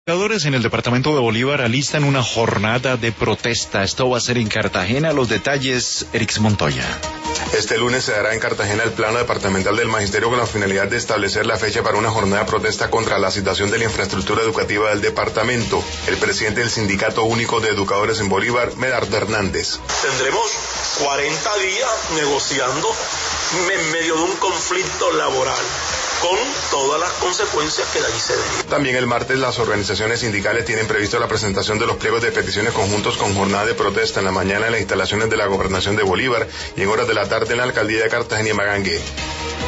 Trabajadores en el departamento de Bolívar alistan una jornada de protesta. Esto va a ser en Cartagena. Los detalles, Erix Montoya. Este lunes se dará en Cartagena el plano departamental del magisterio con la finalidad de establecer la fecha para una jornada de protesta contra la situación de la infraestructura educativa del departamento. El presidente del Sindicato Único de Educadores en Bolívar, Medardo Hernández. Tendremos 40 días negociando en medio de un conflicto laboral, con todas las consecuencias que de allí se derivan. También el martes las organizaciones sindicales tienen previsto la presentación de los pliegos de peticiones conjuntos con jornada de protesta en la mañana en las instalaciones de la Gobernación de Bolívar y en horas de la tarde en la Alcaldía de Cartagena y Magangué.